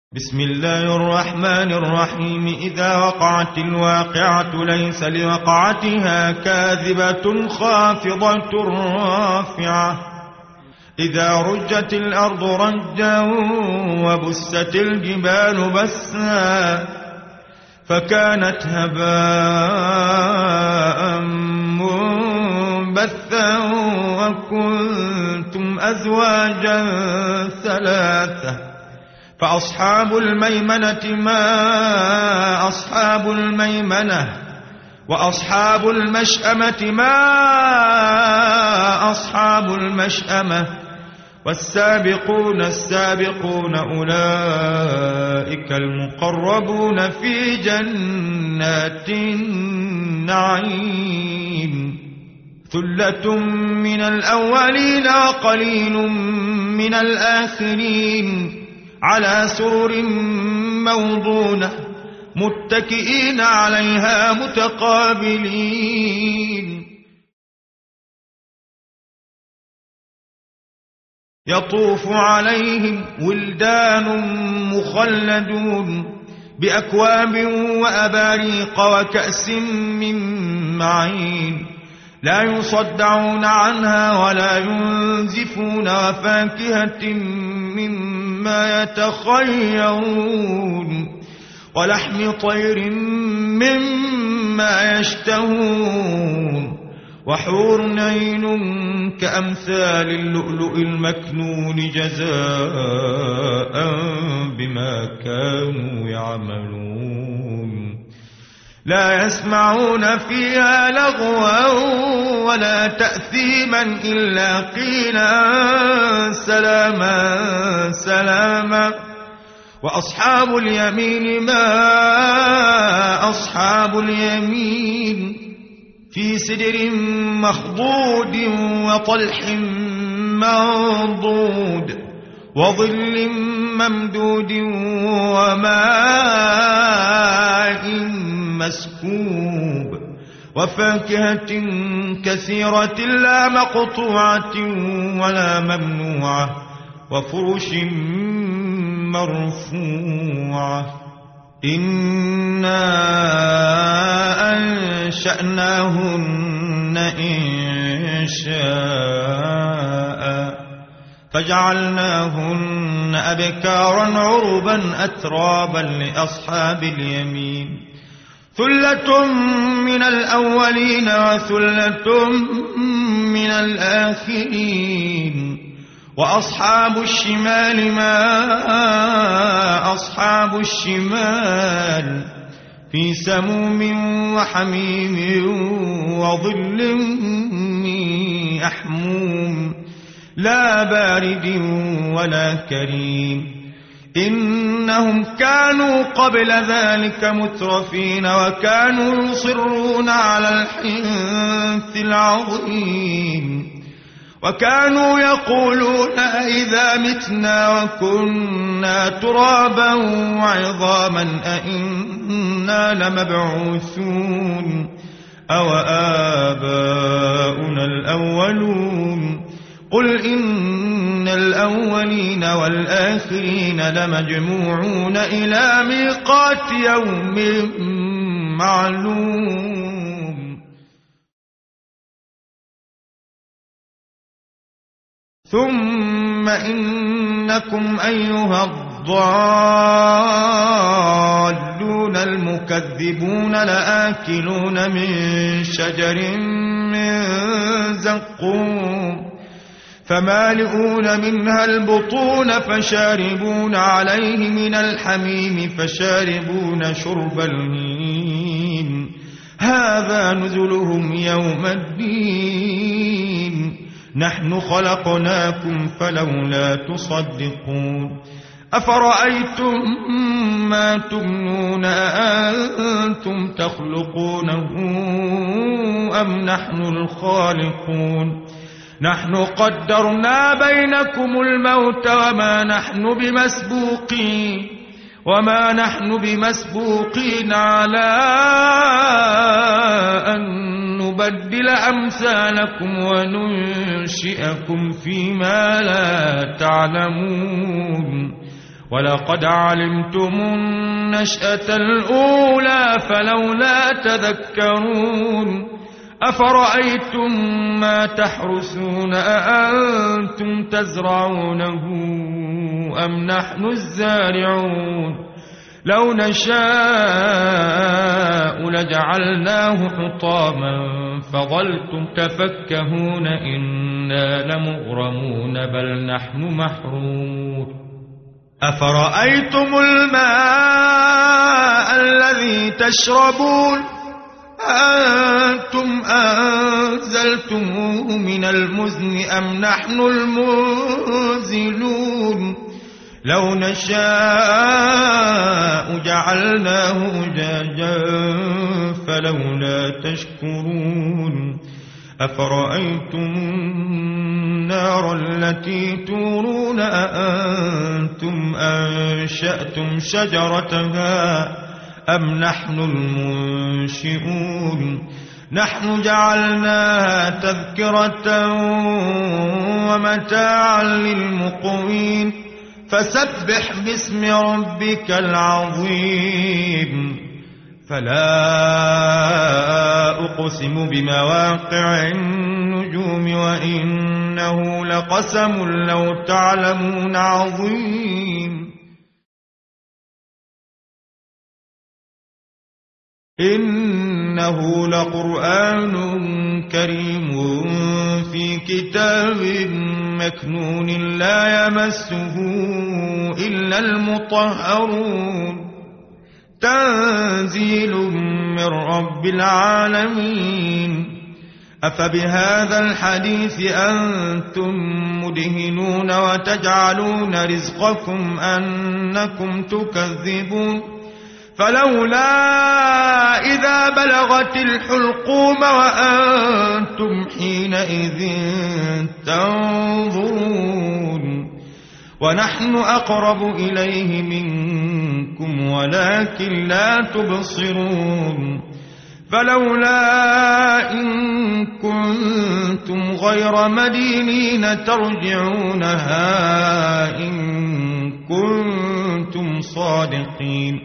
بسم الله الرحمن الرحيم. إذا وقعت الواقعة ليس لوقعتها كاذبة خافضة رافعة. إذا رجت الأرض رجا وبست الجبال بسا فكانت هباء منبثا وكنتم أزواجا ثلاثة. فأصحاب الميمنة ما أصحاب الميمنة، وأصحاب المشأمة ما أصحاب المشأمة، والسابقون السابقون أولئك المقربون في جنات النعيم. ثلة من الأولين وقليل من الآخرين على سرر موضونة متكئين عليها متقابلين. يطوف عليهم ولدان مخلدون بأكواب وأباريق وكأس من معين لا يصدعون عنها ولا ينزفون، وفاكهة مما يتخيرون، ولحم طير مما يشتهون، وحور عين كأمثال اللؤلؤ المكنون جزاء بما كانوا يعملون. لا يسمعون فيها لغوا ولا تأثيما إلا قيلا سلاما سلاما. وأصحاب اليمين ما أصحاب اليمين، في سدر مخضود وطلح منضود وظل ممدود وماء مسكوب، وفاكهة كثيرة لا مقطوعة ولا ممنوعة، وفرش مرفوعة. إنا أنشأناهن إنشاء فجعلناهن أبكارا عربا أترابا لأصحاب اليمين. ثلة من الأولين وثلة من الآخرين. وأصحاب الشمال ما أصحاب الشمال، في سموم وحميم وظل يحموم لا بارد ولا كريم. إنهم كانوا قبل ذلك مترفين وكانوا يصرون على الحنث العظيم، وكانوا يقولون إذا متنا وكنا ترابا وعظاما أئنا لمبعوثون أو آباؤنا الأولون. قل إن الأولين والآخرين لمجموعون إلى ميقات يوم معلوم. ثم إنكم أيها الضالون المكذبون لآكلون من شجر من زقوم فمالئون منها البطون فشاربون عليه من الحميم فشاربون شرب الهيم. هذا نزلهم يوم الدين. نحن خلقناكم فلولا تصدقون. أفرأيتم ما تمنون أأنتم تخلقونه أم نحن الخالقون؟ نحن قدرنا بينكم الموت وما نحن بمسبوقين على أن نبدل أمثالكم وننشئكم فيما لا تعلمون. ولقد علمتم النشأة الأولى فلولا تذكرون أفرأيتم ما تحرثون أأنتم تزرعونه أم نحن الزارعون لو نشاء لجعلناه حطاما فظلتم تفكهون إنا لمغرمون بل نحن محرومون أفرأيتم الماء الذي تشربون أأنتم أنزلتموه من المزن أم نحن المنزلون لو نشاء جعلناه أجاجا فلولا تشكرون أفرأيتم النار التي تورون أأنتم أنشأتم شجرتها أم نحن المنشئون نحن جعلناها تذكرة ومتاعا للمقوين فسبح باسم ربك العظيم فلا أقسم بمواقع النجوم وإنه لقسم لو تعلمون عظيم إنه لقرآن كريم في كتاب مكنون لا يمسه إلا المطهرون تنزيل من رب العالمين أفبهذا الحديث أنتم مدهنون وتجعلون رزقكم أنكم تكذبون فلولا إذا بلغت الحلقوم وأنتم حينئذ تنظرون ونحن أقرب إليه منكم ولكن لا تبصرون فلولا إن كنتم غير مدينين ترجعونها إن كنتم صادقين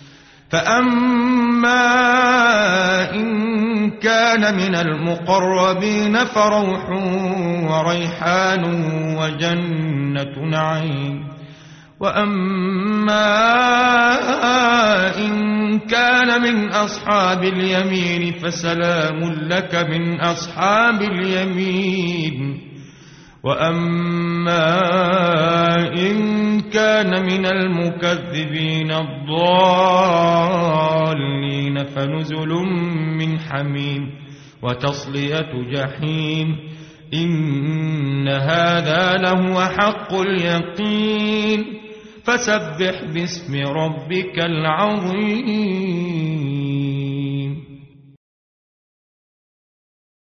فأما إن كان من المقربين فروح وريحان وجنة نعيم وأما إن كان من أصحاب اليمين فسلام لك من أصحاب اليمين وأما إن كان من المكذبين الضالين فنزل من حميم وتصلية جحيم إن هذا لهو حق اليقين فسبح باسم ربك العظيم